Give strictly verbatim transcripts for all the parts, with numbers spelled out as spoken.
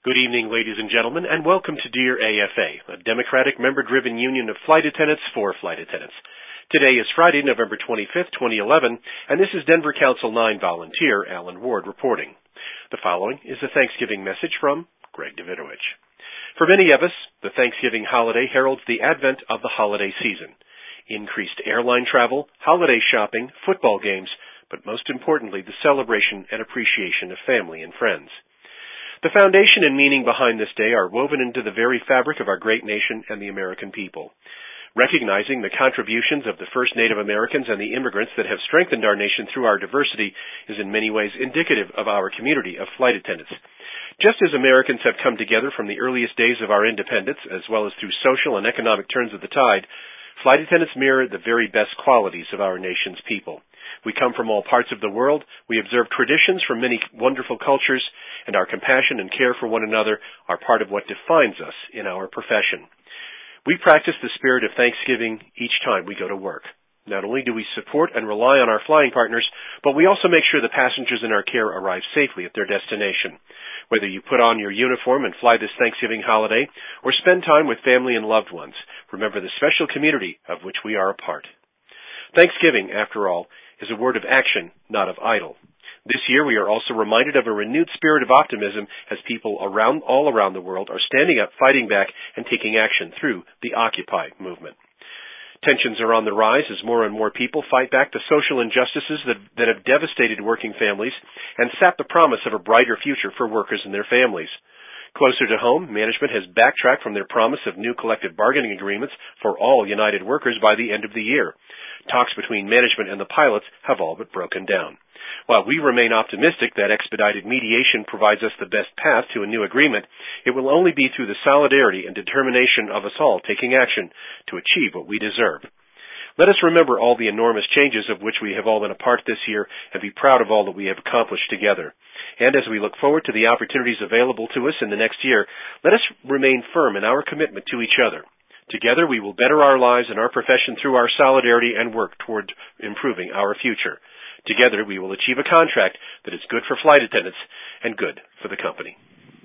Good evening, ladies and gentlemen, and welcome to Dear A F A, a Democratic member-driven union of flight attendants for flight attendants. Today is Friday, November twenty-fifth, twenty eleven, and this is Denver Council nine volunteer Alan Ward reporting. The following is a Thanksgiving message from Greg Davidovich. For many of us, the Thanksgiving holiday heralds the advent of the holiday season. Increased airline travel, holiday shopping, football games, but most importantly, the celebration and appreciation of family and friends. The foundation and meaning behind this day are woven into the very fabric of our great nation and the American people. Recognizing the contributions of the first Native Americans and the immigrants that have strengthened our nation through our diversity is in many ways indicative of our community of flight attendants. Just as Americans have come together from the earliest days of our independence, as well as through social and economic turns of the tide, flight attendants mirror the very best qualities of our nation's people. We come from all parts of the world, we observe traditions from many wonderful cultures, and our compassion and care for one another are part of what defines us in our profession. We practice the spirit of Thanksgiving each time we go to work. Not only do we support and rely on our flying partners, but we also make sure the passengers in our care arrive safely at their destination. Whether you put on your uniform and fly this Thanksgiving holiday, or spend time with family and loved ones, remember the special community of which we are a part. Thanksgiving, after all, is a word of action, not of idle. This year we are also reminded of a renewed spirit of optimism as people around, all around the world are standing up, fighting back, and taking action through the Occupy movement. Tensions are on the rise as more and more people fight back the social injustices that, that have devastated working families and sap the promise of a brighter future for workers and their families. Closer to home, management has backtracked from their promise of new collective bargaining agreements for all United workers by the end of the year. Talks between management and the pilots have all but broken down. While we remain optimistic that expedited mediation provides us the best path to a new agreement, it will only be through the solidarity and determination of us all taking action to achieve what we deserve. Let us remember all the enormous changes of which we have all been a part this year and be proud of all that we have accomplished together. And as we look forward to the opportunities available to us in the next year, let us remain firm in our commitment to each other. Together we will better our lives and our profession through our solidarity and work toward improving our future. Together we will achieve a contract that is good for flight attendants and good for the company.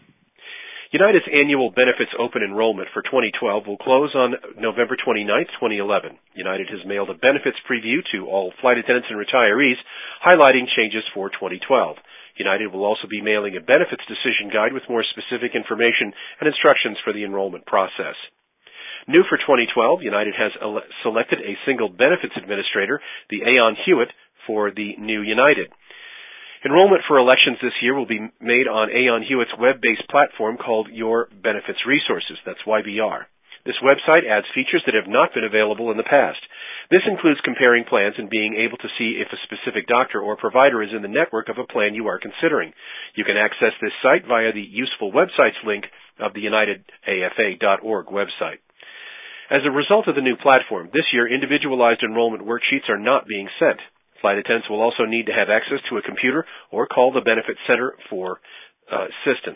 United's annual benefits open enrollment for twenty twelve will close on November twenty-ninth, twenty eleven. United has mailed a benefits preview to all flight attendants and retirees, highlighting changes for twenty twelve. United will also be mailing a benefits decision guide with more specific information and instructions for the enrollment process. New for twenty twelve, United has ele- selected a single benefits administrator, the Aon Hewitt, for the new United. Enrollment for elections this year will be made on Aon Hewitt's web-based platform called Your Benefits Resources, that's Y B R. This website adds features that have not been available in the past. This includes comparing plans and being able to see if a specific doctor or provider is in the network of a plan you are considering. You can access this site via the Useful Websites link of the United A F A dot org website. As a result of the new platform, this year individualized enrollment worksheets are not being sent. Flight attendants will also need to have access to a computer or call the Benefits Center for uh, assistance.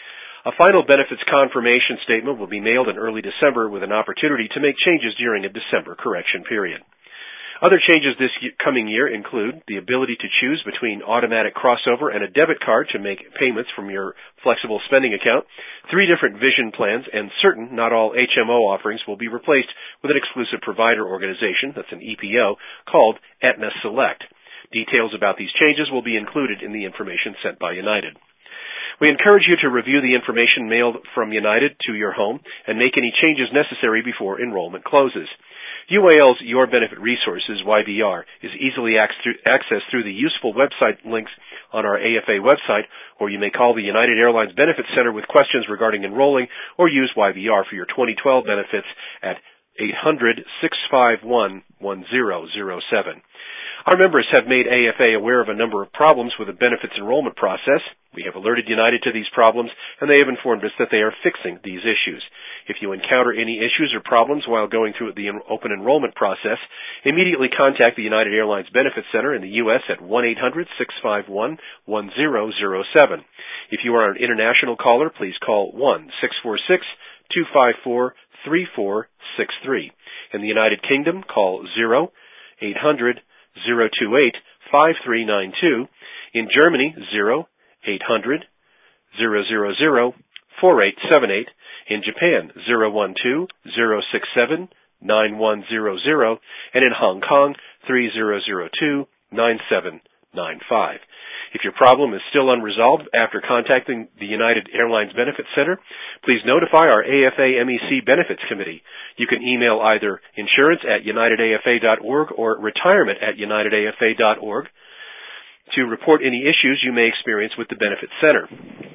A final benefits confirmation statement will be mailed in early December with an opportunity to make changes during a December correction period. Other changes this coming year include the ability to choose between automatic crossover and a debit card to make payments from your flexible spending account, three different vision plans, and certain, not all, H M O offerings will be replaced with an exclusive provider organization, that's an E P O, called Aetna Select. Details about these changes will be included in the information sent by United. We encourage you to review the information mailed from United to your home and make any changes necessary before enrollment closes. U A L's Your Benefit Resources, Y B R, is easily accessed through the useful website links on our A F A website, or you may call the United Airlines Benefits Center with questions regarding enrolling, or use Y B R for your twenty twelve benefits at eight hundred, six five one, one zero zero seven. Our members have made A F A aware of a number of problems with the benefits enrollment process. We have alerted United to these problems, and they have informed us that they are fixing these issues. If you encounter any issues or problems while going through the open enrollment process, immediately contact the United Airlines Benefits Center in the U S at one eight hundred, six five one, one zero zero seven. If you are an international caller, please call one six four six, two five four, three four six three. In the United Kingdom, call zero eight hundred, zero two eight, five three nine two. In Germany, zero eight hundred, zero zero zero, four eight seven eight. In Japan, zero one two, zero six seven, nine one zero zero. And in Hong Kong, three zero zero two, nine seven nine five. If your problem is still unresolved after contacting the United Airlines Benefits Center, please notify our A F A M E C Benefits Committee. You can email either insurance at united A F A dot org or retirement at united A F A dot org to report any issues you may experience with the Benefits Center.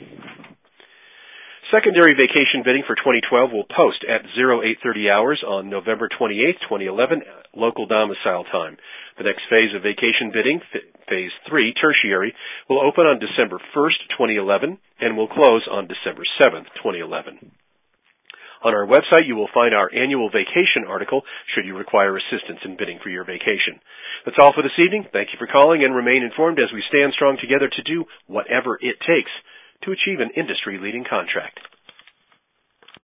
Secondary vacation bidding for twenty twelve will post at eight thirty hours on November twenty-eighth, twenty eleven, local domicile time. The next phase of vacation bidding, Phase three, tertiary, will open on December first, twenty eleven, and will close on December seventh, twenty eleven. On our website, you will find our annual vacation article should you require assistance in bidding for your vacation. That's all for this evening. Thank you for calling, and remain informed as we stand strong together to do whatever it takes to achieve an industry-leading contract.